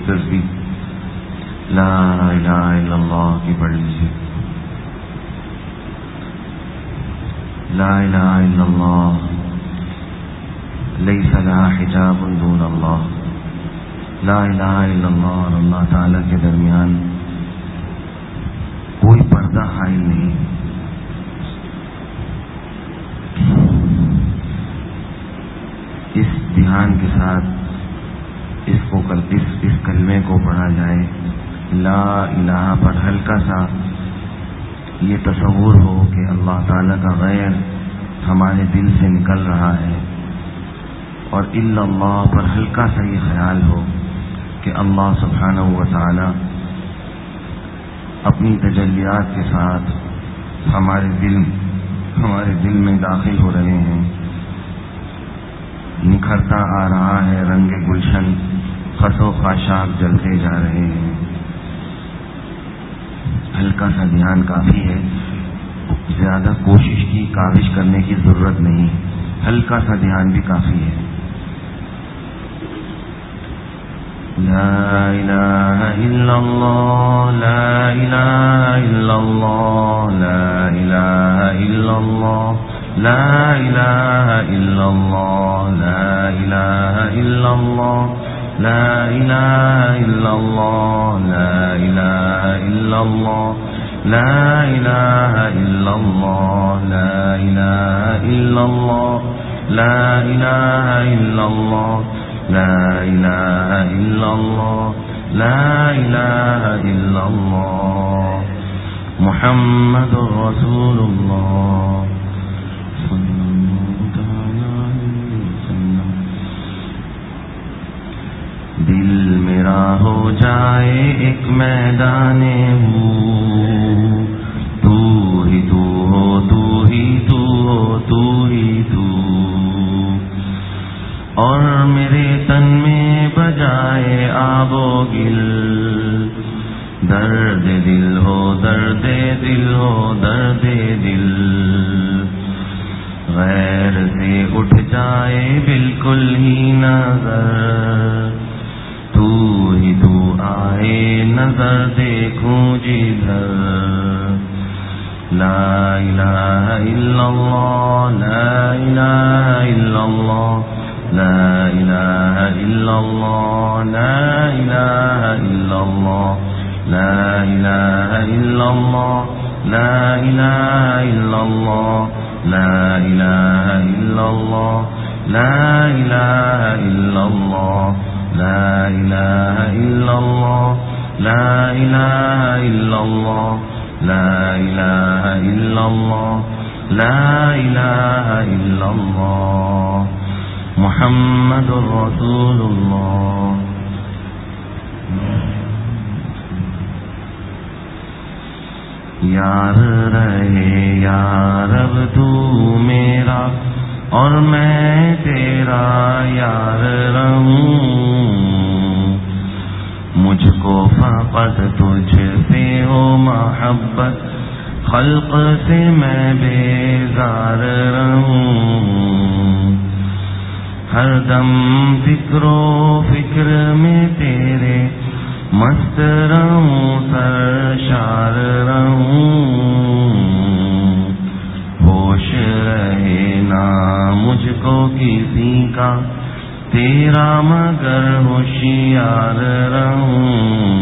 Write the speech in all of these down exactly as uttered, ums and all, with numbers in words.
تسبیح لا الہ الا اللہ کی پڑھ لیجیے. لا الہ الا اللہ لیس لہا حجاب دون اللہ. لا الہ الا اللہ اور اللہ تعالیٰ کے درمیان کوئی پردہ حائل نہیں. اس دھیان کے ساتھ اس کو اس, اس کلمے کو پڑھا جائے. لا الہ پر ہلکا سا یہ تصور ہو کہ اللہ تعالیٰ کا غیر ہمارے دل سے نکل رہا ہے، اور الا اللہ پر ہلکا سا یہ خیال ہو کہ اللہ سبحانہ و تعالی اپنی تجلیات کے ساتھ ہمارے دل ہمارے دل میں داخل ہو رہے ہیں. نکھرتا آ رہا ہے رنگ گلشن، خس و خاشاک جلتے جا رہے ہیں. ہلکا سا دھیان کافی ہے، زیادہ کوشش کی کاوش کرنے کی ضرورت نہیں. ہلکا سا دھیان بھی کافی ہے. لا الہ الا اللہ لا الہ الا اللہ لا الہ الا اللہ لا الہ الا اللہ لا الہ الا اللہ لا الہ الا اللہ لا الہ الا اللہ لا الہ الا اللہ لا الہ الا اللہ لا الہ الا اللہ لا الہ الا اللہ لا الہ الا اللہ محمد رسول اللہ صلی اللہ علیہ وسلم. دل میرا ہو جائے ایک میدان ہو، تو ہی تو ہو تو ہی تو ہو تو ہی تو، اور میرے تن میں بجائے آب و گل. درد دل ہو درد دل ہو درد دل، غیر سے اٹھ جائے بالکل ہی نظر. تو ہی تو آئے نظر دیکھوں جدھر. لا الہ الا اللہ لا الہ الا اللہ لا الہ الا اللہ لا الہ الا اللہ لا الہ الا اللہ لا الہ الا اللہ لا الہ الا اللہ لا الہ الا اللہ لا الہ الا اللہ لا الہ الا اللہ لا الہ الا اللہ لا الہ الا اللہ محمد رسول اللہ. یار رہے یا رب تو میرا اور میں تیرا یار رہوں. مجھ کو فقط تجھ سے ہو محبت، خلق سے میں بیزار رہوں. ہر دم فکر و فکر میں تیرے مست رہوں سرشار رہوں. ہوش رہے نہ مجھ کو کسی کا تیرا مگر ہوشیار رہوں.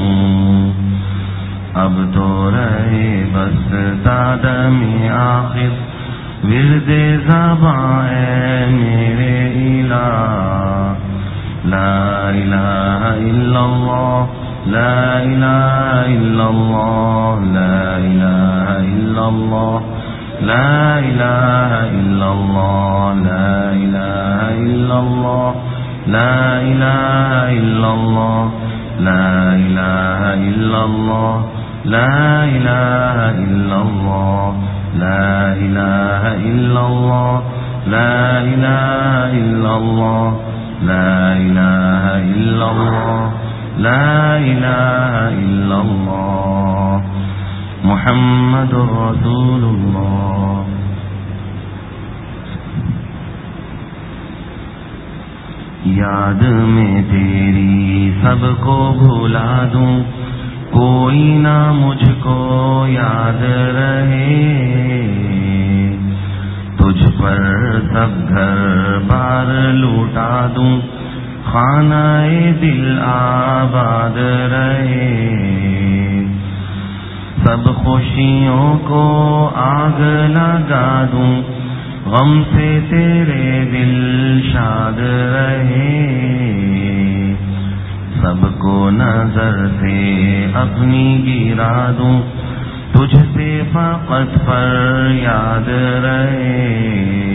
اب تو رہے بس تادم آخر ورد زباں ہے میرے الہ. لا الہ الا اللہ لا الہ الا اللہ لا الہ الا اللہ لا الہ الا اللہ لا الہ الا اللہ لا الہ الا اللہ لا الہ الا اللہ لا الہ الا اللہ لا الہ الا اللہ لا الہ الا اللہ لا الہ الا اللہ لا الہ الا اللہ محمد رسول اللہ. یاد میں تیری سب کو بھلا دوں، کوئی نہ مجھ کو یاد رہے، تجھ پر سب گھر بار لوٹا دوں، خانہ دل آباد رہے، سب خوشیوں کو آگ لگا دوں، غم سے تیرے دل شاد رہے، سب کو نظر سے اپنی گرا دوں، تجھ سے فقط پر یاد رہے،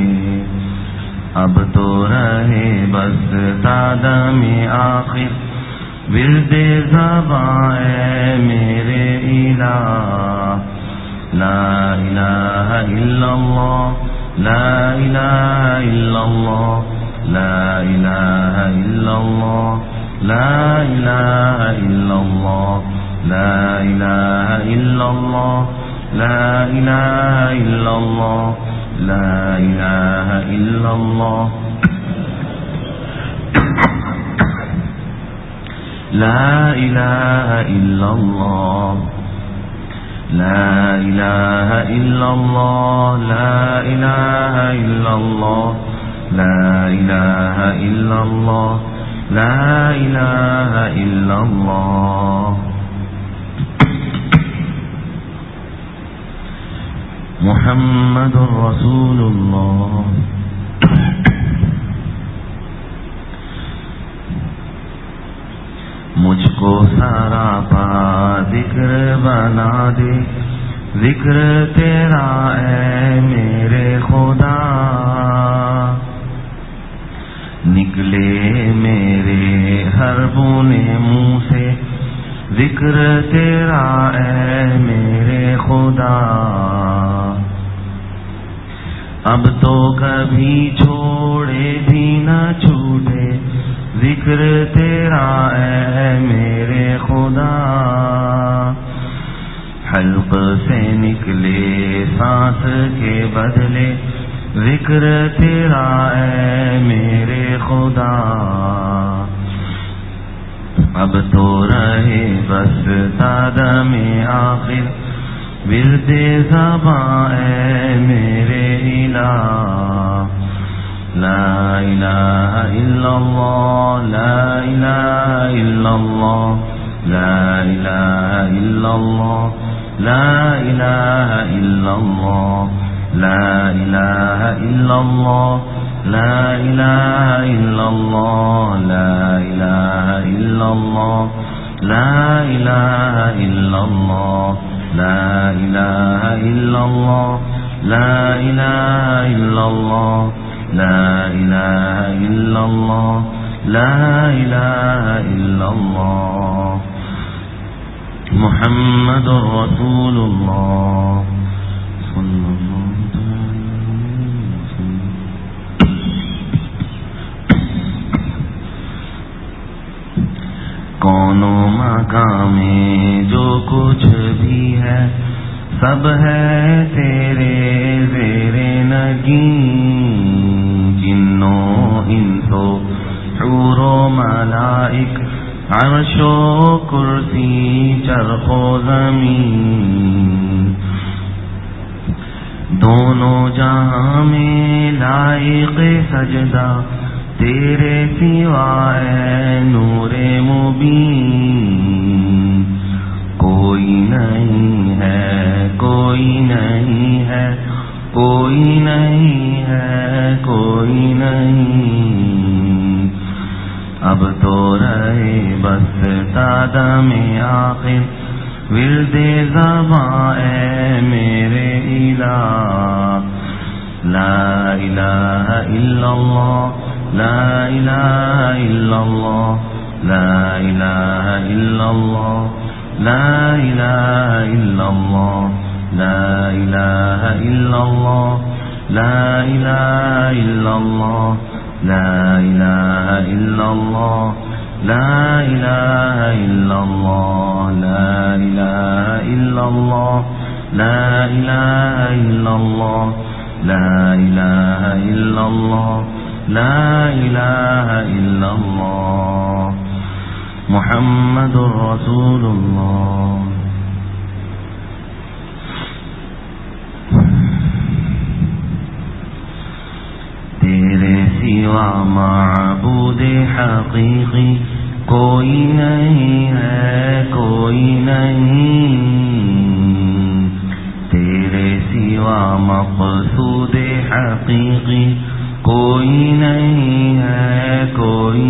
اب تو رہے بس تادم آخر ورد زباں اے میرے الہ، لا الہ الا اللہ، لا الہ الا اللہ، لا الہ الا اللہ، لا الہ الا اللہ، لا الہ الا اللہ، لا الہ الا اللہ، لا الہ الا اللہ، لا الہ الا اللہ، لا الہ الا اللہ، لا الہ الا اللہ، لا الہ الا اللہ، لا الہ الا اللہ، محمد رسول اللہ، مجھ کو سارا پا ذکر بنا دے، ذکر تیرا اے میرے خدا، نکلے میرے ہر بونے منہ سے، ذکر تیرا اے میرے خدا، اب تو کبھی چھوڑے بھی نہ چھوٹے، ذکر تیرا اے میرے خدا، حلق سے نکلے سانس کے بدلے، ذکر تیرا اے میرے خدا، اب تو رہے بس تادم آخر ورد زباں اے میرے الہ، لا الہ الا اللہ، لا الہ الا اللہ، لا الہ الا اللہ، لا الہ الا اللہ، لا الہ الا اللہ، لا الہ الا اللہ، لا الہ الا اللہ، لا الہ الا اللہ، لا الہ الا اللہ، لا الہ الا اللہ، لا الہ الا اللہ، لا الہ الا اللہ، محمد رسول اللہ صلی اللہ علیہ وسلم۔ کونوں مقام میں جو کچھ بھی ہے، سب ہے تیرے زیر نگیں، جنوں انسو حور و ملائک، عرش و کرسی چرخ و زمین، دونوں جہاں میں لائق سجدہ تیرے سوائے نور مبین، کوئی نہیں ہے، کوئی نہیں ہے، کوئی نہیں ہے، کوئی نہیں، اب تو رہے بس تادم آخر ورد زباں اے میرے الہ، لا الہ الا اللہ، لا الہ الا اللہ، لا الہ الا اللہ، لا الہ الا اللہ، لا الہ الا اللہ، لا الہ الا اللہ، لا الہ الا اللہ، لا الہ الا اللہ، لا الہ الا اللہ، لا الہ الا اللہ، لا الہ الا اللہ، لا إله إلا الله محمد رسول الله. تیرے سوا معبود حقیقی کوئی نہیں ہے، کوئی نہیں. تیرے سوا مقصود حقیقی کوئی نہیں ہے، کوئی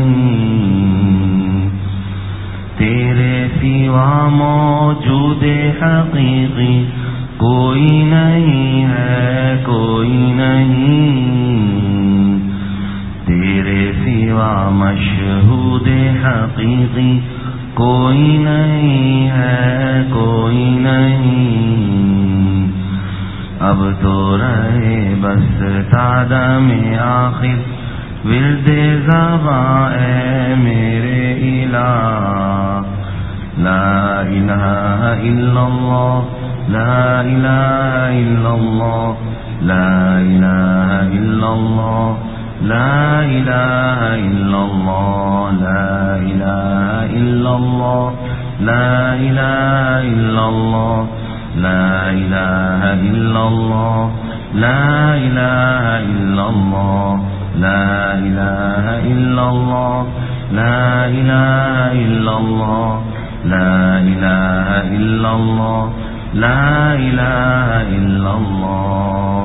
نہیں. تیرے سوا موجود حقیقی کوئی نہیں ہے، کوئی نہیں. تیرے سوا مشہود حقیقی کوئی نہیں ہے، کوئی نہیں. اب تو رہے بس تادم آخر ورد زباں اے میرے الہ. لا الہ الا اللہ، لا الہ الا اللہ، لا الہ الا اللہ، لا الہ الا اللہ، لا الہ الا اللہ، لا الہ الا اللہ، لا الہ الا اللہ، لا الہ الا اللہ، لا الہ الا اللہ، لا الہ الا اللہ، لا الہ الا اللہ، لا الہ الا اللہ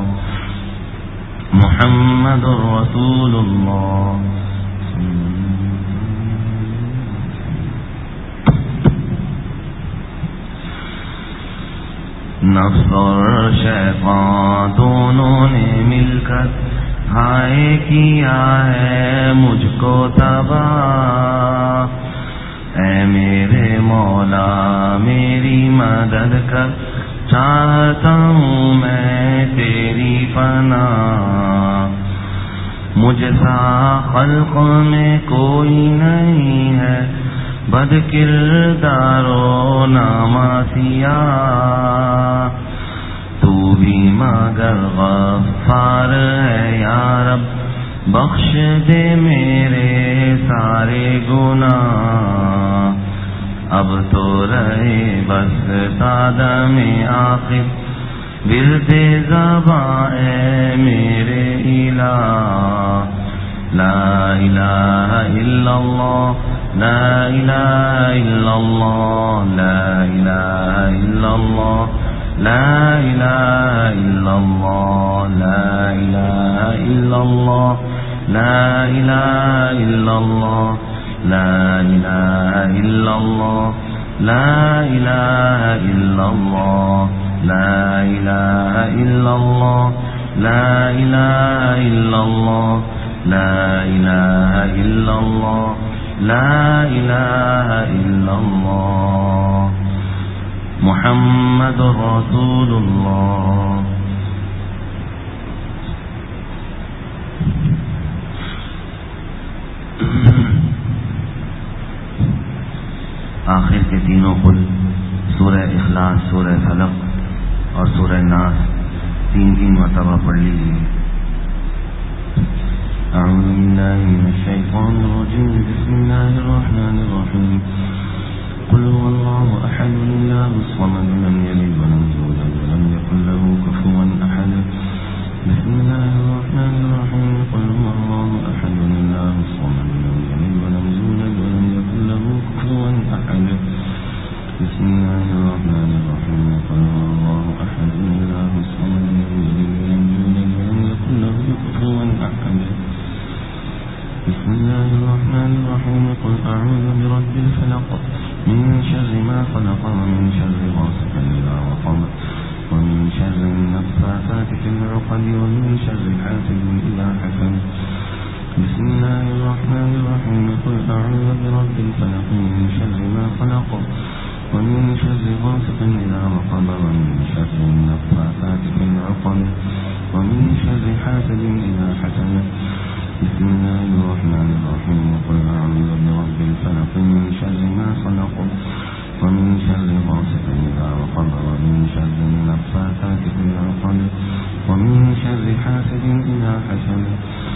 محمد رسول اللہ. نفس اور شیطان دونوں نے مل کر ہائے کیا ہے مجھ کو تباہ. اے میرے مولا میری مدد کر، چاہتا ہوں میں تیری پناہ. مجھ سا خلق میں کوئی نہیں ہے، بد کردار و ناماسیاں. تو بھی مگر غفار ہے یا رب، بخش دے میرے سارے گناہ. اب تو رہے بس تادم آخر ورد زباں اے میرے الہ. لا الہ الا اللہ، لا الہ الا اللہ، لا الہ الا اللہ، لا الہ الا اللہ، لا الہ الا اللہ، لا الہ الا اللہ، لا الہ الا اللہ، لا الہ الا اللہ، لا الہ الا اللہ، لا الہ الا اللہ، لا الہ الا اللہ، لا الہ الا اللہ محمد رسول اللہ. آخر کے تینوں قل، سورہ اخلاص، سورہ فلق اور سورہ ناس تین تین مرتبہ پڑھ لیجیے. اعوذ باللہ من الشیطان الرجیم، بسم اللہ الرحمن الرحیم. قل هو اللہ احد اللہ الصمد لم یلد ولم یولد ولم یکن له کفوا احد. بسم اللہ الرحمن الرحیم. قل هو اللہ احد اللہ الصمد لم یلد ولم یولد ولم یکن له کفوا احد. بسم اللہ الرحمن الرحیم. قل هو اللہ احد اللہ الصمد لم یلد ولم یولد ولم یکن له کفوا احد. بسم اللہ الرحمن الرحیم. قل اعوذ برب الفلق من شر ما خلق ومن شر غاسق اذا وقب ومن شر النفاثات في العقد ومن شر حاسد اذا حسد. بسم الله الرحمن الرحيم. قل أعوذ برب الفلق من شر ما خلق ومن شر غاسق إذا وقب ومن شر النفاثات في العقد ومن شر حاسد إذا حسد. بسم الله الرحمن الرحيم. قل أعوذ برب الفلق من شر ما خلق ومن شر غاسق إذا وقب ومن شر النفاثات في العقد ومن شر حاسد إذا حسد.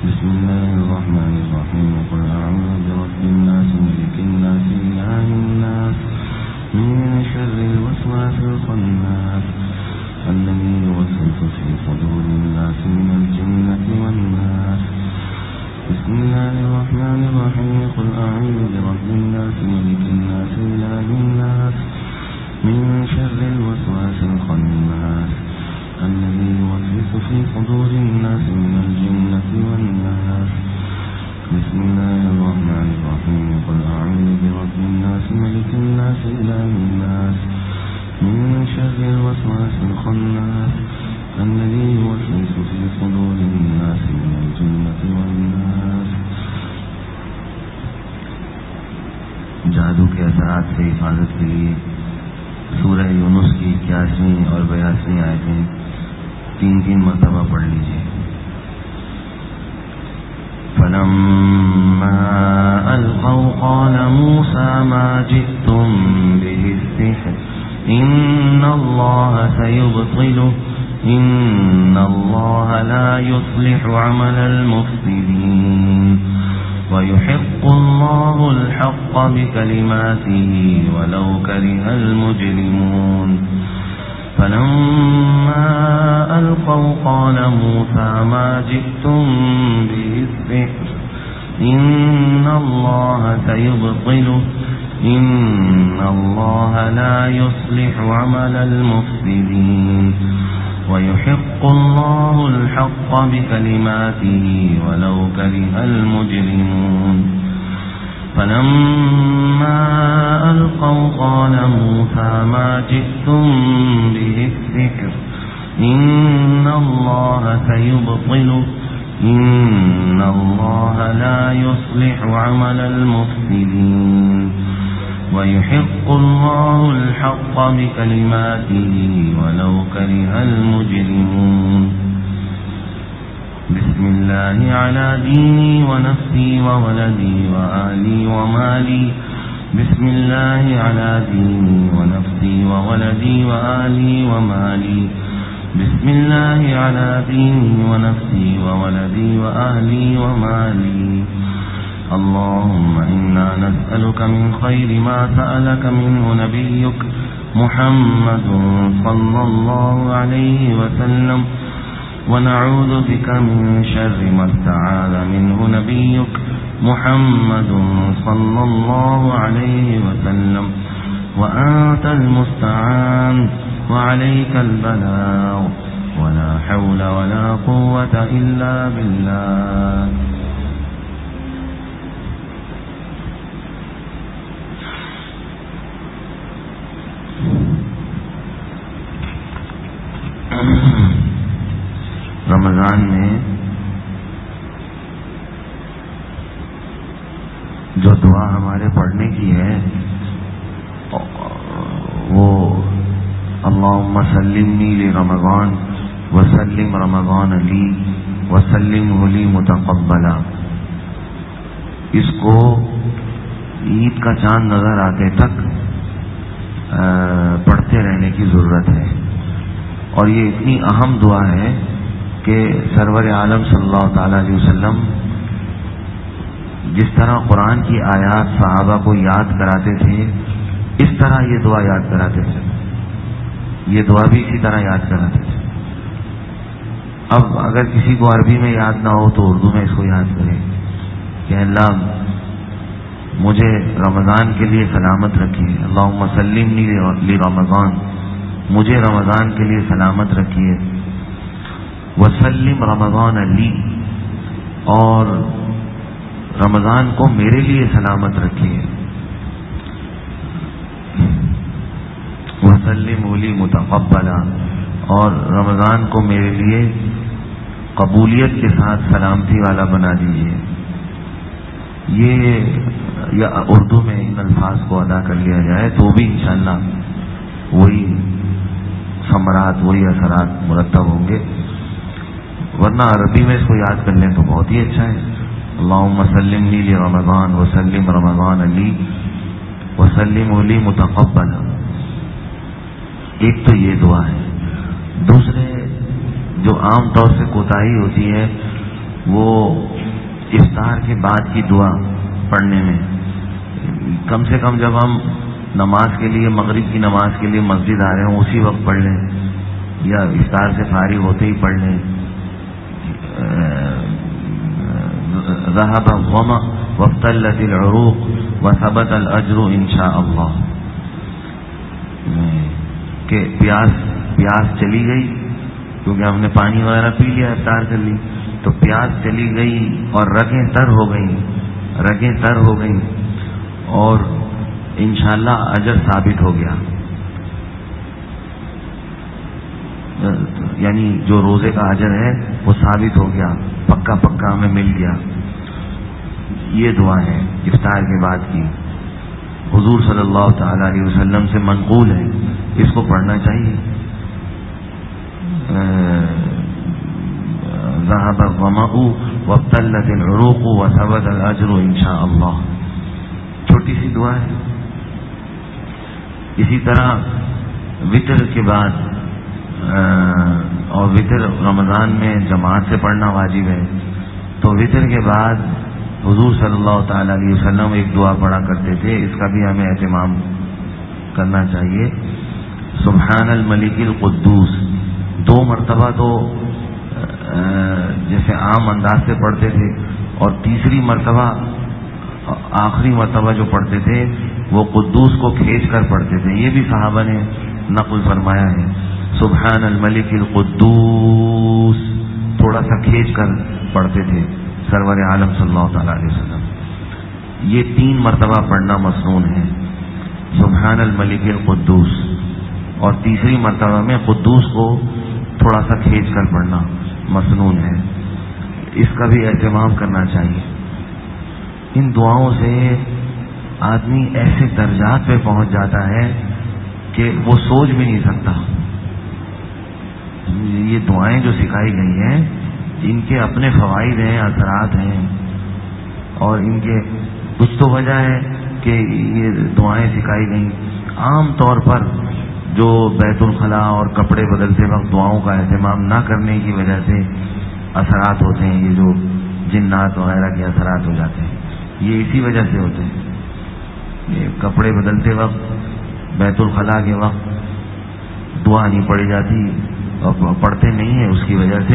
بسم الله الرحمن الرحيم قل أعوذ برب الناس ملك الناس إله الناس من شر الوسواس الخناس الذي يوسوس في صدور الناس من الجنة والناس بسم الله الرحمن الرحيم قل أعوذ برب الناس ملك الناس إله الناس من شر الوسواس الخناس الذي يوسوس في صدور الناس من الجنة والناس بسم الله الرحمن الرحيم قل أعوذ برب الناس ملك الناس إله الناس من شر الوسواس الخناس الذي يوسوس في صدور الناس من الجنة والناس. جادو کے اثرات سے حفاظت کے لیے سورہ یونس کی اکیاسویں اور بیاسویں آیتیں تین تین مرتبہ پڑھ لیجیے. فلما القوا قال موسى ما جئتم به السحر ان الله سيبطله ان الله لا يصلح عمل المفسدين ويحق الله الحق بكلماته ولو كره المجرمون. فلما ألقوا قال موسى ما جئتم به السحر إن الله سيبطله إن الله لا يصلح عمل المفسدين ويحق الله الحق بكلماته ولو كره المجرمون. فلما ألقوا قال موسى ما جئتم به السحر إن الله سيبطله إن الله لا يصلح عمل المفسدين ويحق الله الحق بكلماته ولو كره المجرمون. بسم الله على ديني ونفسي وولدي وأهلي ومالي بسم الله على ديني ونفسي وولدي وأهلي ومالي بسم الله على ديني ونفسي وولدي وأهلي ومالي. اللهم إنا نسألك من خير ما سألك منه نبيك محمد صلى الله عليه وسلم ونعوذ بك من شر ما استعاذ منه نبيك محمد صلى الله عليه وسلم وأنت المستعان وعليك البلاغ ولا حول ولا قوة إلا بالله. رمضان میں جو دعا ہمارے پڑھنے کی ہے وہ اللہم سلمنی لرمضان وسلم رمضان لی وسلمہ لی متقبلا. اس کو عید کا چاند نظر آتے تک پڑھتے رہنے کی ضرورت ہے. اور یہ اتنی اہم دعا ہے کہ سرور عالم صلی اللہ تعالی علیہ وسلم جس طرح قرآن کی آیات صحابہ کو یاد کراتے تھے اس طرح یہ دعا یاد کراتے تھے. یہ دعا بھی اسی طرح یاد کراتے تھے. اب اگر کسی کو عربی میں یاد نہ ہو تو اردو میں اس کو یاد کرے کہ اللہ مجھے رمضان کے لیے سلامت رکھیے. اللہم سلمنی لرمضان مجھے رمضان کے لیے سلامت رکھیے. وسلم رمضان لی اور رمضان کو میرے لیے سلامت رکھیے. وسلم لی متقبلا اور رمضان کو میرے لیے قبولیت کے ساتھ سلامتی والا بنا دیجیے. یہ یا اردو میں ان الفاظ کو ادا کر لیا جائے تو بھی انشاءاللہ وہی ثمرات وہی اثرات مرتب ہوں گے. ورنہ عربی میں اس کو یاد کر لیں تو بہت ہی اچھا ہے. اللہم سلمنی لرمضان وسلم رمضان لی وسلم لی متقبلا. ایک تو یہ دعا ہے. دوسرے جو عام طور سے کوتاہی ہوتی ہے وہ افطار کے بعد کی دعا پڑھنے میں کم سے کم جب ہم نماز کے لیے مغرب کی نماز کے لیے مسجد آ رہے ہوں اسی وقت پڑھ لیں، یا افطار سے فارغ ہوتے ہی پڑھ لیں. ذهب الظمأ وابتلت العروق وثبت الاجر ان شاء اللہ، کہ پیاس پیاس چلی گئی کیونکہ ہم نے پانی وغیرہ پی لیا، افطار کر لی، تو پیاس چلی گئی اور رگیں تر ہو گئیں رگیں تر ہو گئیں اور انشاءاللہ اجر ثابت ہو گیا. یعنی جو روزے کا اجر ہے وہ ثابت ہو گیا، پکا پکا ہمیں مل گیا. یہ دعا ہے افطار کے بعد کی، حضور صلی اللہ تعالی علیہ وسلم سے منقول ہے، اس کو پڑھنا چاہیے. ذهب الظمأ وابتلت العروق وثبت الاجر ان شاء اللہ. چھوٹی سی دعا ہے. اسی طرح وطر کے بعد، اور وطر رمضان میں جماعت سے پڑھنا واجب ہے، تو وطر کے بعد حضور صلی اللہ تعالی علیہ وسلم ایک دعا پڑھا کرتے تھے، اس کا بھی ہمیں اہتمام کرنا چاہیے. سبحان الملک القدوس دو مرتبہ تو جیسے عام انداز سے پڑھتے تھے، اور تیسری مرتبہ آخری مرتبہ جو پڑھتے تھے وہ قدوس کو کھینچ کر پڑھتے تھے. یہ بھی صحابہ نے نقل فرمایا ہے. سبحان الملک القدوس تھوڑا سا کھینچ کر پڑھتے تھے سرور عالم صلی اللہ تعالی علیہ وسلم. یہ تین مرتبہ پڑھنا مسنون ہے، سبحان الملک القدوس، اور تیسری مرتبہ میں قدوس کو تھوڑا سا کھینچ کر پڑھنا مسنون ہے. اس کا بھی اہتمام کرنا چاہیے. ان دعاؤں سے آدمی ایسے درجات پہ پہنچ جاتا ہے کہ وہ سوچ بھی نہیں سکتا. یہ دعائیں جو سکھائی گئی ہیں ان کے اپنے فوائد ہیں، اثرات ہیں، اور ان کے کچھ تو وجہ ہے کہ یہ دعائیں سکھائی گئیں. عام طور پر جو بیت الخلاء اور کپڑے بدلتے وقت دعاؤں کا اہتمام نہ کرنے کی وجہ سے اثرات ہوتے ہیں، یہ جو جنات وغیرہ کے اثرات ہو جاتے ہیں، یہ اسی وجہ سے ہوتے ہیں. یہ کپڑے بدلتے وقت بیت الخلاء کے وقت دعا نہیں پڑھی جاتی اور پڑھتے نہیں ہیں، اس کی وجہ سے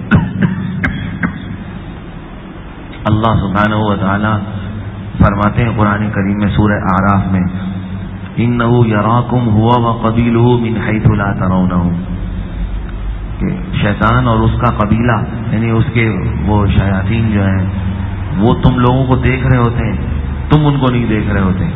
اللہ سبحانہ و تعالی فرماتے ہیں قرآن کریم میں سورہ اعراف میں، اِنَّهُ يَرَاكُمْ هُوَ وَقَبِيلُهُ مِنْ حَيْثُ لَا تَرَوْنَهُمْ، کہ شیطان اور اس کا قبیلہ یعنی اس کے وہ شیاطین جو ہیں وہ تم لوگوں کو دیکھ رہے ہوتے ہیں، تم ان کو نہیں دیکھ رہے ہوتے.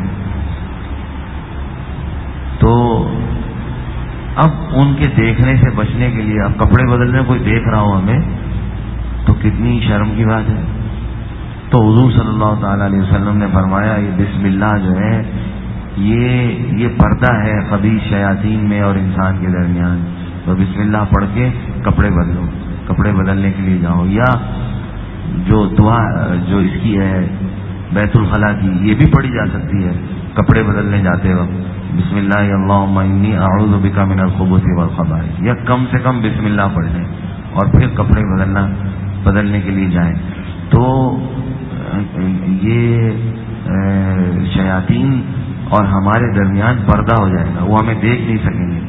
تو اب ان کے دیکھنے سے بچنے کے لیے، اب کپڑے بدلنے کوئی دیکھ رہا ہو ہمیں تو کتنی شرم کی بات ہے. تو حضور صلی اللہ تعالی علیہ وسلم نے فرمایا یہ بسم اللہ جو ہے یہ یہ پردہ ہے خبیث شیاطین میں اور انسان کے درمیان. تو بسم اللہ پڑھ کے کپڑے بدلو، کپڑے بدلنے کے لیے جاؤ. یا جو دعا جو اس کی ہے بیت الخلاء کی، یہ بھی پڑھی جا سکتی ہے کپڑے بدلنے جاتے وقت. بسم اللہ اللہم انی اعوذ بک من الخبث والخبائث، یا کم سے کم بسم اللہ پڑھ لیں اور پھر کپڑے بدلنا بدلنے کے لیے جائیں. تو یہ شیاطین اور ہمارے درمیان پردہ ہو جائے گا، وہ ہمیں دیکھ نہیں سکیں گے.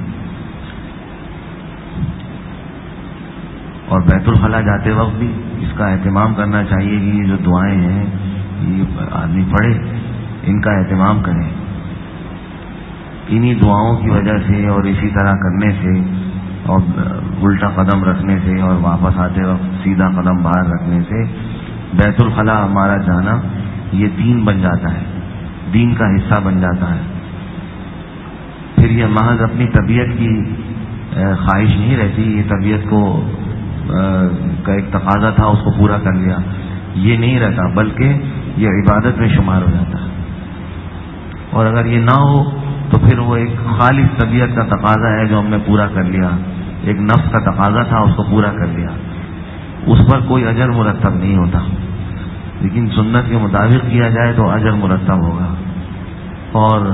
اور بیت الخلاء جاتے وقت بھی اس کا اہتمام کرنا چاہیے کہ یہ جو دعائیں ہیں یہ آدمی پڑھے، ان کا اہتمام کریں. انہی دعاؤں کی وجہ سے اور اسی طرح کرنے سے اور الٹا قدم رکھنے سے اور واپس آتے وقت سیدھا قدم باہر رکھنے سے بیت الخلاء ہمارا جانا یہ دین بن جاتا ہے، دین کا حصہ بن جاتا ہے. پھر یہ محض اپنی طبیعت کی خواہش نہیں رہتی، یہ طبیعت کو کا ایک تقاضا تھا اس کو پورا کر لیا، یہ نہیں رہتا، بلکہ یہ عبادت میں شمار ہو جاتا ہے. اور اگر یہ نہ ہو تو پھر وہ ایک خالص طبیعت کا تقاضا ہے جو ہم نے پورا کر لیا، ایک نفس کا تقاضا تھا اس کو پورا کر لیا، اس پر کوئی اجر مرتب نہیں ہوتا. لیکن سنت کے مطابق کیا جائے تو اجر مرتب ہوگا. اور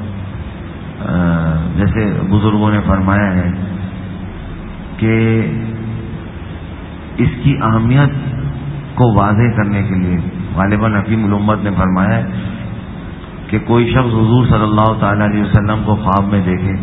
جیسے بزرگوں نے فرمایا ہے کہ اس کی اہمیت کو واضح کرنے کے لیے غالباً حکیم الامت نے فرمایا ہے کہ کوئی شخص حضور صلی اللہ تعالی علیہ وسلم کو خواب میں دیکھے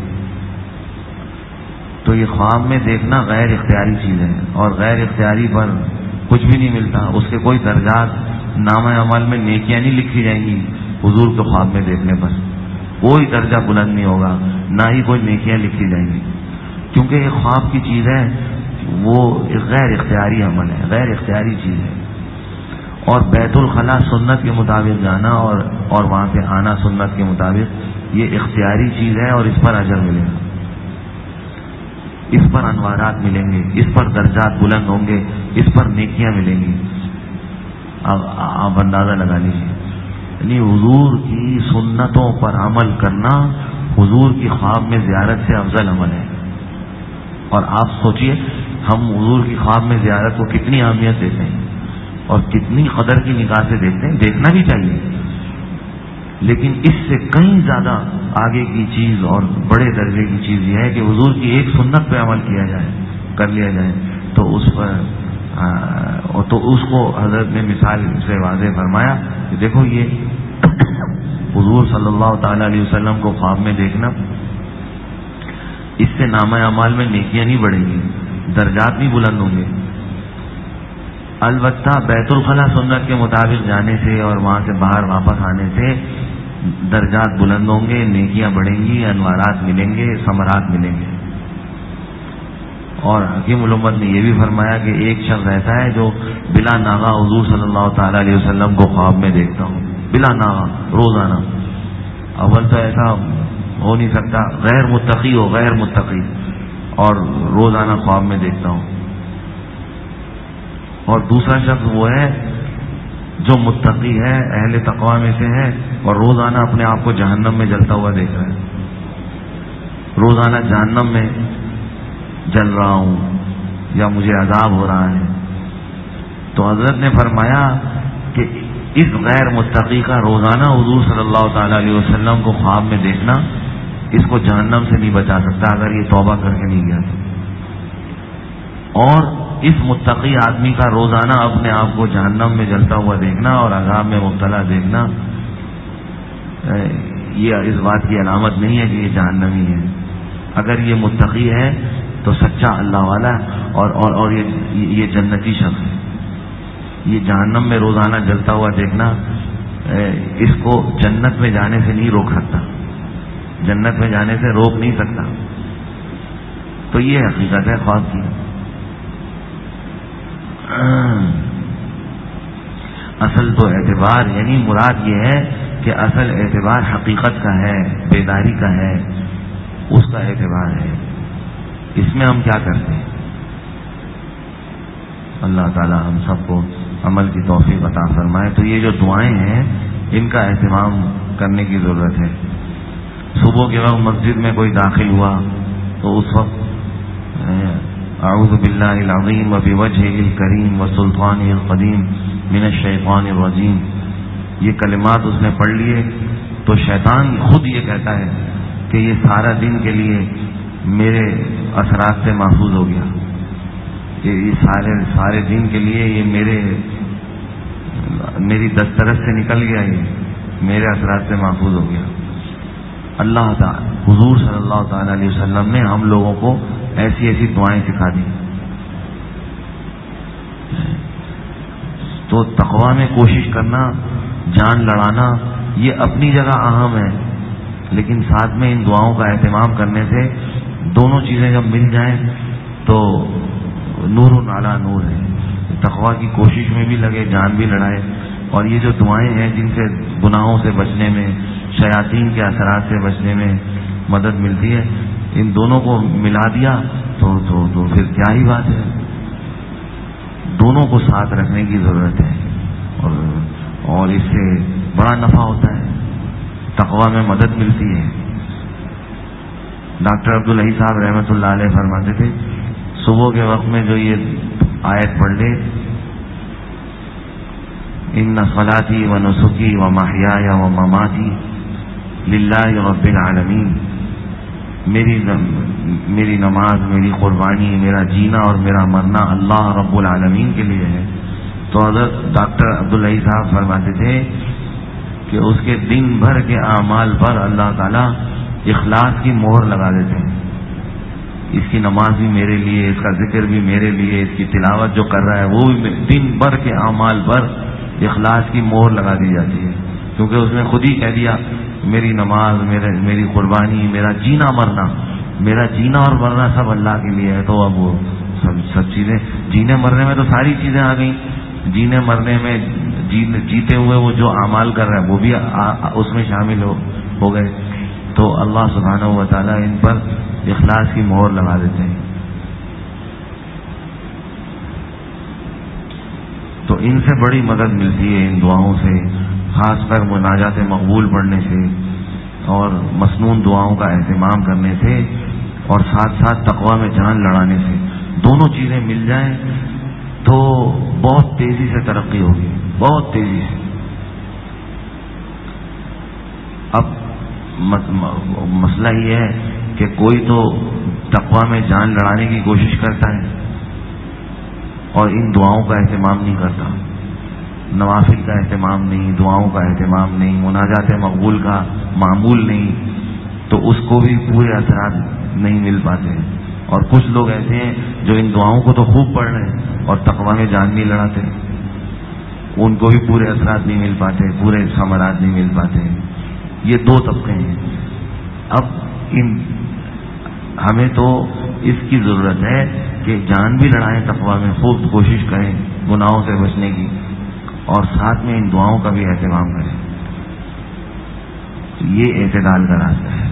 تو یہ خواب میں دیکھنا غیر اختیاری چیز ہے، اور غیر اختیاری پر کچھ بھی نہیں ملتا، اس کے کوئی درجات نامہ عمل میں نیکیاں نہیں لکھی جائیں گی حضور کے خواب میں دیکھنے پر، کوئی درجہ بلند نہیں ہوگا، نہ ہی کوئی نیکیاں لکھی جائیں گی، کیونکہ یہ خواب کی چیز ہے، وہ غیر اختیاری عمل ہے، غیر اختیاری چیز ہے۔ اور بیت الخلاء سنت کے مطابق جانا اور اور وہاں سے آنا سنت کے مطابق یہ اختیاری چیز ہے، اور اس پر اجر ملے گا، اس پر انوارات ملیں گے، اس پر درجات بلند ہوں گے، اس پر نیکیاں ملیں گی۔ آپ اندازہ لگا لیجیے، یعنی حضور کی سنتوں پر عمل کرنا حضور کی خواب میں زیارت سے افضل عمل ہے۔ اور آپ سوچئے ہم حضور کی خواب میں زیارت کو کتنی اہمیت دیتے ہیں اور کتنی قدر کی نگاہ سے دیکھتے ہیں، دیکھنا بھی چاہیے، لیکن اس سے کہیں زیادہ آگے کی چیز اور بڑے درجے کی چیز یہ ہے کہ حضور کی ایک سنت پہ عمل کیا جائے، کر لیا جائے، تو اس پر تو اس کو حضرت نے مثال سے واضح فرمایا کہ دیکھو یہ حضور صلی اللہ تعالی علیہ وسلم کو خواب میں دیکھنا، اس سے نامہ اعمال میں نیکیاں نہیں بڑھیں گی، درجات بھی بلند ہوں گے، البتہ بیت الخلاء سنت کے مطابق جانے سے اور وہاں سے باہر واپس آنے سے درجات بلند ہوں گے، نیکیاں بڑھیں گی، انوارات ملیں گے، ثمرات ملیں گے۔ اور حکیم الامت نے یہ بھی فرمایا کہ ایک شخص ایسا ہے جو بلا ناغہ حضور صلی اللہ تعالی علیہ وسلم کو خواب میں دیکھتا ہوں، بلا ناغہ روزانہ، اول تو ایسا ہو نہیں سکتا، غیر متقی ہو، غیر متقی، اور روزانہ خواب میں دیکھتا ہوں۔ اور دوسرا شخص وہ ہے جو متقی ہے، اہل تقوی میں سے ہے، اور روزانہ اپنے آپ کو جہنم میں جلتا ہوا دیکھ رہا ہے، روزانہ جہنم میں جل رہا ہوں یا مجھے عذاب ہو رہا ہے۔ تو حضرت نے فرمایا کہ اس غیر متقی کا روزانہ حضور صلی اللہ تعالی علیہ وسلم کو خواب میں دیکھنا اس کو جہنم سے نہیں بچا سکتا اگر یہ توبہ کر کے نہیں گیا تو، اور اس متقی آدمی کا روزانہ اپنے آپ کو جہنم میں جلتا ہوا دیکھنا اور عذاب میں مبتلا دیکھنا یہ اس بات کی علامت نہیں ہے کہ یہ جہنمی ہے۔ اگر یہ متقی ہے تو سچا اللہ والا اور اور, اور یہ, یہ جنتی شخص ہے۔ یہ جہنم میں روزانہ جلتا ہوا دیکھنا اس کو جنت میں جانے سے نہیں روک سکتا، جنت میں جانے سے روک نہیں سکتا۔ تو یہ حقیقت ہے خواب کی۔ اصل تو اعتبار یعنی مراد یہ ہے کہ اصل اعتبار حقیقت کا ہے، بیداری کا ہے، اس کا اعتبار ہے، اس میں ہم کیا کرتے ہیں۔ اللہ تعالی ہم سب کو عمل کی توفیق عطا فرمائے۔ تو یہ جو دعائیں ہیں ان کا اہتمام کرنے کی ضرورت ہے۔ صبح کے وقت مسجد میں کوئی داخل ہوا تو اس وقت اعوذ باللہ العظیم وبوجہہ الکریم وسلطانہ القدیم من الشیطان الرجیم، یہ کلمات اس نے پڑھ لیے تو شیطان خود یہ کہتا ہے کہ یہ سارا دن کے لیے میرے اثرات سے محفوظ ہو گیا، یہ سارے سارے دن کے لیے یہ میرے میری دسترس سے نکل گیا، یہ میرے اثرات سے محفوظ ہو گیا۔ اللہ تعالی حضور صلی اللہ تعالی علیہ وسلم نے ہم لوگوں کو ایسی ایسی دعائیں سکھا دی۔ تو تقویٰ میں کوشش کرنا، جان لڑانا یہ اپنی جگہ اہم ہے، لیکن ساتھ میں ان دعاؤں کا اہتمام کرنے سے دونوں چیزیں جب مل جائیں تو نور علی نور ہے۔ تقویٰ کی کوشش میں بھی لگے، جان بھی لڑائے، اور یہ جو دعائیں ہیں جن سے گناہوں سے بچنے میں، شیاطین کے اثرات سے بچنے میں مدد ملتی ہے، ان دونوں کو ملا دیا تو تو, تو پھر کیا ہی بات ہے۔ دونوں کو ساتھ رکھنے کی ضرورت ہے، اور اور اس سے بڑا نفع ہوتا ہے، تقویٰ میں مدد ملتی ہے۔ ڈاکٹر عبدالحی صاحب رحمۃ اللہ علیہ فرماتے تھے صبح کے وقت میں جو یہ آیت پڑھ لے، ان صلاتی و نسکی و محیای و مماتی للہ رب العالمین، میری میری نماز، میری قربانی، میرا جینا اور میرا مرنا اللہ رب العالمین کے لیے ہے۔ تو حضرت ڈاکٹر عبداللہ صاحب فرماتے تھے کہ اس کے دن بھر کے اعمال پر اللہ تعالیٰ اخلاص کی مہر لگا دیتے ہیں. اس کی نماز بھی میرے لیے، اس کا ذکر بھی میرے لیے، اس کی تلاوت جو کر رہا ہے وہ بھی دن بھر کے اعمال پر اخلاص کی مہر لگا دی جاتی ہے، کیونکہ اس نے خود ہی کہہ دیا میری نماز، میرے میری قربانی، میرا جینا مرنا، میرا جینا اور مرنا سب اللہ کے لیے ہے. تو اب وہ سب سب چیزیں، جینے مرنے میں تو ساری چیزیں آ گئیں. جینے مرنے میں جیتے ہوئے وہ جو اعمال کر رہا ہے وہ بھی اس میں شامل ہو ہو گئے. تو اللہ سبحانہ و تعالیٰ ان پر اخلاص کی مہر لگا دیتے ہیں. تو ان سے بڑی مدد ملتی ہے ان دعاؤں سے، خاص کر مناجات مقبول پڑھنے سے اور مسنون دعاؤں کا اہتمام کرنے سے، اور ساتھ ساتھ تقویٰ میں جان لڑانے سے. دونوں چیزیں مل جائیں تو بہت تیزی سے ترقی ہوگی، بہت تیزی سے. اب مسئلہ یہ ہے کہ کوئی تو تقویٰ میں جان لڑانے کی کوشش کرتا ہے اور ان دعاؤں کا اہتمام نہیں کرتا، نوافل کا اہتمام نہیں، دعاؤں کا اہتمام نہیں، مناجات مقبول کا معمول نہیں، تو اس کو بھی پورے اثرات نہیں مل پاتے. اور کچھ لوگ ایسے ہیں جو ان دعاؤں کو تو خوب پڑھ رہے ہیں اور تقویٰ میں جان نہیں لڑاتے، ان کو بھی پورے اثرات نہیں مل پاتے، پورے ثمرات نہیں مل پاتے. یہ دو طبقے ہیں. اب ان ہمیں تو اس کی ضرورت ہے کہ جان بھی لڑائیں تقویٰ میں، خوب کوشش کریں گناہوں سے بچنے کی، اور ساتھ میں ان دعاؤں کا بھی اہتمام کریں. یہ اعتدال کا راستہ ہے،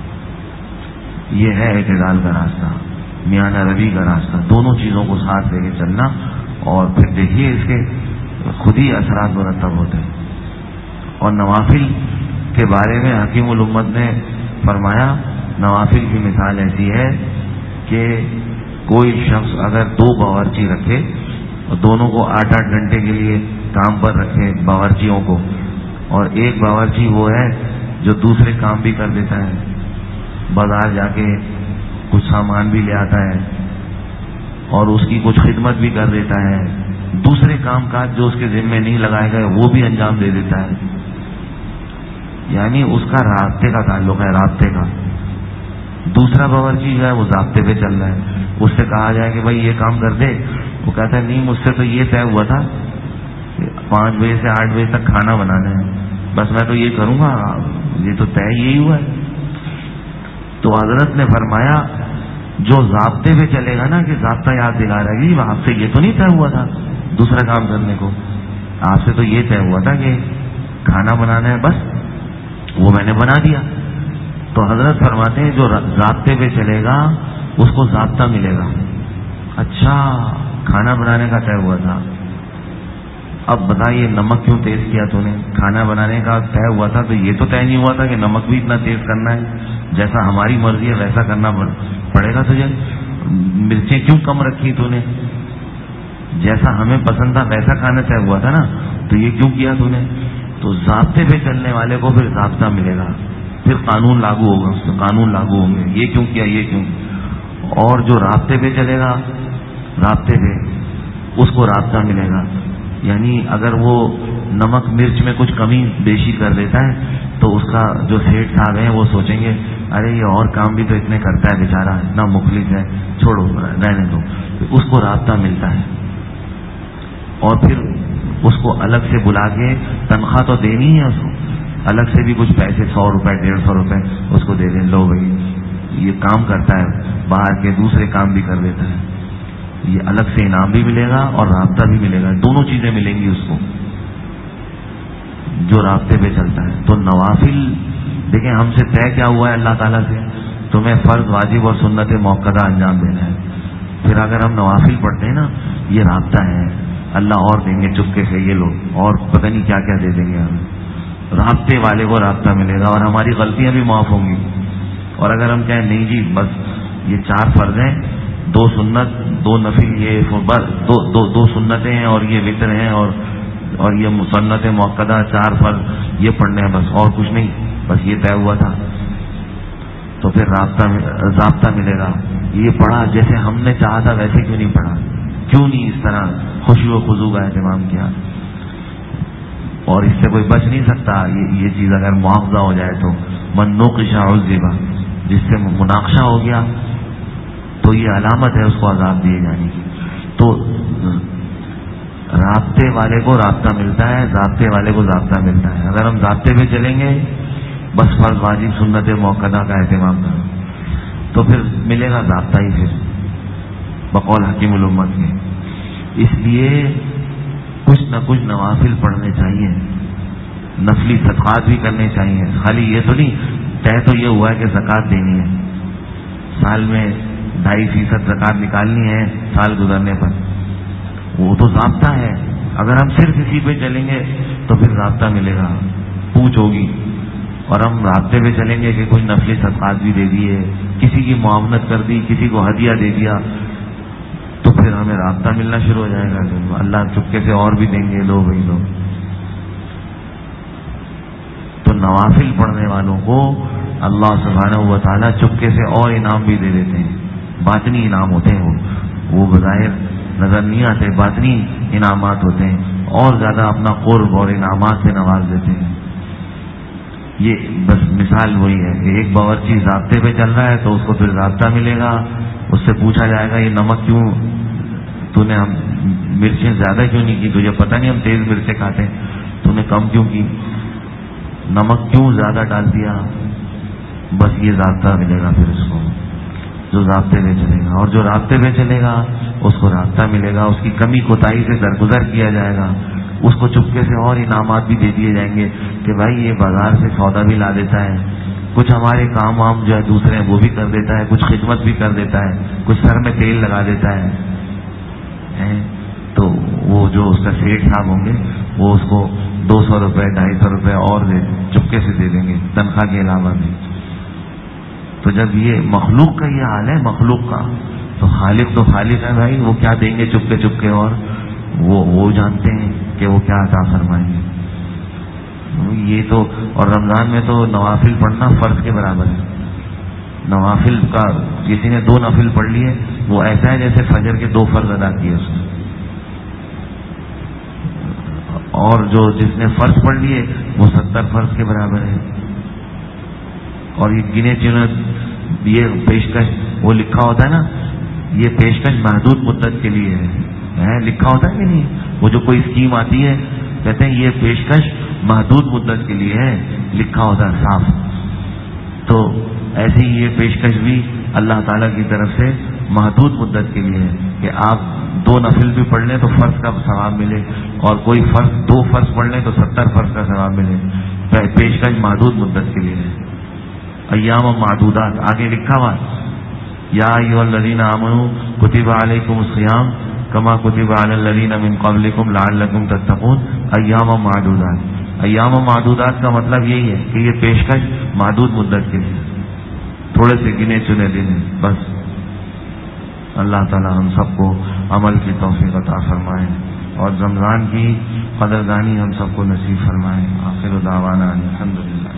یہ ہے اعتدال کا راستہ، میانہ روی کا راستہ. دونوں چیزوں کو ساتھ لے کے چلنا، اور پھر دیکھیے اس کے خود ہی اثرات مرتب ہوتے ہیں. اور نوافل کے بارے میں حکیم الامت نے فرمایا، نوافل کی مثال ایسی ہے کہ کوئی شخص اگر دو باورچی رکھے اور دونوں کو آٹھ آٹھ گھنٹے کے لیے کام پر رکھے باورچیوں کو، اور ایک باورچی وہ ہے جو دوسرے کام بھی کر دیتا ہے، بازار جا کے کچھ سامان بھی لے آتا ہے اور اس کی کچھ خدمت بھی کر دیتا ہے، دوسرے کام کاج جو اس کے ذمہ نہیں لگائے گئے وہ بھی انجام دے دیتا ہے. یعنی اس کا رابطے کا تعلق ہے، رابطے کا. دوسرا باورچی جو ہے وہ ضابطے پہ چل رہا ہے، اس سے کہا جائے کہ بھائی یہ کام کر دے، وہ کہتا ہے نہیں مجھ سے تو یہ طے ہوا تھا کہ پانچ بجے سے آٹھ بجے تک کھانا بنانا ہے، بس میں تو یہ کروں گا، یہ تو طے یہی ہوا ہے. تو حضرت نے فرمایا جو ضابطے پہ چلے گا نا، کہ ضابطہ یاد دلا رہا ہے کہ آپ سے یہ تو نہیں طے ہوا تھا دوسرا کام کرنے کو، آپ سے تو یہ طے ہوا تھا کہ کھانا بنانا ہے، بس وہ میں نے بنا دیا. تو حضرت فرماتے ہیں جو ضابطے پہ چلے گا اس کو ضابطہ ملے گا. اچھا کھانا بنانے کا طے ہوا تھا، اب بتائیے نمک کیوں تیز کیا تو نے؟ کھانا بنانے کا طے ہوا تھا تو یہ تو طے نہیں ہوا تھا کہ نمک بھی اتنا تیز کرنا ہے، جیسا ہماری مرضی ہے ویسا کرنا پڑے گا تجھے. مرچیں کیوں کم رکھی تو نے؟ جیسا ہمیں پسند تھا ویسا کھانا طے ہوا تھا نا، تو یہ کیوں کیا تو نے؟ تو ضابطے پہ چلنے والے کو پھر ضابطہ ملے گا، پھر قانون لاگو ہوگا، اس سے قانون لاگو ہوں گے، یہ کیوں کیا، یہ کیوں. اور جو رابطے پہ چلے گا، رابطے پہ اس کو رابطہ ملے گا. یعنی اگر وہ نمک مرچ میں کچھ کمی بیشی کر دیتا ہے تو اس کا جو سیٹ صاحب ہیں وہ سوچیں گے ارے یہ اور کام بھی تو اتنے کرتا ہے بیچارہ، اتنا مخلص ہے، چھوڑو رہنے دو. اس کو رابطہ ملتا ہے، اور پھر اس کو الگ سے بلا کے تنخواہ تو دینی ہے، اس کو الگ سے بھی کچھ پیسے، سو روپے ڈیڑھ سو روپے اس کو دے دیں، لو بھائی یہ کام کرتا ہے، باہر کے دوسرے کام بھی کر دیتا ہے، یہ الگ سے انعام بھی ملے گا اور رابطہ بھی ملے گا. دونوں چیزیں ملیں گی اس کو جو رابطے پہ چلتا ہے. تو نوافل دیکھیں ہم سے طے کیا ہوا ہے اللہ تعالیٰ سے، تمہیں فرض واجب اور سنت موقدہ انجام دینا ہے. پھر اگر ہم نوافل پڑھتے ہیں نا، یہ رابطہ ہے، اللہ اور دیں گے چپکے سے، یہ لوگ اور پتہ نہیں کیا کیا دے دیں گے ہمیں. رابطے والے کو رابطہ ملے گا اور ہماری غلطیاں بھی معاف ہوں گی. اور اگر ہم کہیں نہیں جی بس یہ چار فرض ہیں، دو سنت دو نفل، یہ دو دو دو سنتیں ہیں اور یہ وتر ہیں، اور اور یہ سنت موقدہ چار فرض یہ پڑھنے ہیں بس، اور کچھ نہیں، بس یہ طے ہوا تھا، تو پھر رابطہ ضابطہ ملے گا. یہ پڑھا جیسے ہم نے چاہا تھا ویسے کیوں نہیں پڑھا، کیوں نہیں اس طرح خشوع و خضوع کا اہتمام کیا؟ اور اس سے کوئی بچ نہیں سکتا. یہ یہ چیز اگر معاوضہ ہو جائے تو من نوقش عذب، جس سے مناقشہ ہو گیا تو یہ علامت ہے اس کو عذاب دیے جانے کی. تو رابطے والے کو رابطہ ملتا ہے، ضابطے والے کو ضابطہ ملتا ہے. اگر ہم ضابطے پہ چلیں گے بس فرض واجب سنت موقدہ کا اہتمام کریں تو پھر ملے گا ضابطہ ہی پھر بقول حکیم الامت کے. اس لیے کچھ نہ کچھ نوافل پڑھنے چاہیے، نفلی صدقات بھی کرنے چاہیے. خالی یہ تو نہیں طے تو یہ ہوا ہے کہ زکوٰۃ دینی ہے، سال میں ڈھائی فیصد زکوٰۃ نکالنی ہے سال گزرنے پر، وہ تو ضابطہ ہے. اگر ہم صرف اسی پہ چلیں گے تو پھر ضابطہ ملے گا، پوچھ ہوگی. اور ہم رابطے پہ چلیں گے کہ کوئی نفلی صدقات بھی دے دیے، کسی کی معاونت کر دی، کسی کو ہدیہ دے دیا، تو پھر ہمیں رابطہ ملنا شروع ہو جائے گا. اللہ چپکے سے اور بھی دیں گے، لو بھائی لو. تو نوافل پڑھنے والوں کو اللہ سبحانہ و تعالیٰ چپکے سے اور انعام بھی دے دیتے ہیں. باطنی انعام ہوتے ہیں، وہ وہ بظاہر نظر نہیں آتے، باطنی انعامات ہوتے ہیں. اور زیادہ اپنا قرب اور انعامات سے نواز دیتے ہیں. یہ بس مثال وہی ہے کہ ایک باورچی ضابطے پہ چل رہا ہے تو اس کو پھر ضابطہ ملے گا. اس سے پوچھا جائے گا یہ نمک کیوں تو نے ہم مرچیں زیادہ کیوں نہیں کی؟ تجھے پتہ نہیں ہم تیز مرچیں کھاتے ہیں، تو نے کم کیوں کی؟ نمک کیوں زیادہ ڈال دیا؟ بس یہ ضابطہ ملے گا پھر اس کو جو ضابطے پہ چلے گا. اور جو رابطے پہ چلے گا اس کو رابطہ ملے گا. اس کی کمی کوتاہی سے درگزر کیا جائے گا. اس کو چپکے سے اور انعامات بھی دے دیے جائیں گے کہ بھائی یہ بازار سے سودا بھی لا دیتا ہے، کچھ ہمارے کام وام جو ہے دوسرے ہیں وہ بھی کر دیتا ہے، کچھ خدمت بھی کر دیتا ہے، کچھ سر میں تیل لگا دیتا ہے. تو وہ جو اس کا سیٹ صاحب ہوں گے وہ اس کو دو سو روپے ڈھائی سو روپے اور دے چپکے سے دے دیں گے تنخواہ کے علاوہ بھی. تو جب یہ مخلوق کا یہ حال ہے مخلوق کا، تو خالق تو خالق ہے بھائی، وہ کیا دیں گے چپکے چپکے، اور وہ وہ جانتے ہیں کہ وہ کیا عطا فرمائیں گے. یہ تو اور رمضان میں تو نوافل پڑھنا فرض کے برابر ہے. نوافل کا کسی نے دو نفل پڑھ لیے وہ ایسا ہے جیسے فجر کے دو فرض ادا کیے اس نے. اور جو جس نے فرض پڑھ لیے وہ ستر فرض کے برابر ہے. اور یہ گنے چنے یہ پیشکش وہ لکھا ہوتا ہے نا، یہ پیشکش محدود مدت کے لیے ہے، لکھا ہوتا ہے کہ نہیں؟ وہ جو کوئی اسکیم آتی ہے کہتے ہیں یہ پیشکش محدود مدت کے لیے ہے، لکھا ہوتا ہے صاف. تو ایسی یہ پیشکش بھی اللہ تعالیٰ کی طرف سے محدود مدت کے لیے ہے کہ آپ دو نفل بھی پڑھ لیں تو فرض کا ثواب ملے، اور کوئی فرض دو فرض پڑھ لیں تو ستر فرض کا ثواب ملے. پیشکش محدود مدت کے لیے ہے. ایام معدودات آگے لکھا ہوا، یا ایھا الذین آمنوا کتب علیکم الصیام کما کتب علی الذین من قبلکم لعلکم تتقون. ایام معدودات، ایام معدودات کا مطلب یہی ہے کہ یہ پیشکش محدود مدت کے لیے، تھوڑے سے گنے چنے دن ہیں بس. اللہ تعالی ہم سب کو عمل کی توفیق عطا فرمائے اور رمضان کی قدردانی ہم سب کو نصیب فرمائے. آخر دعوانا الحمدللہ.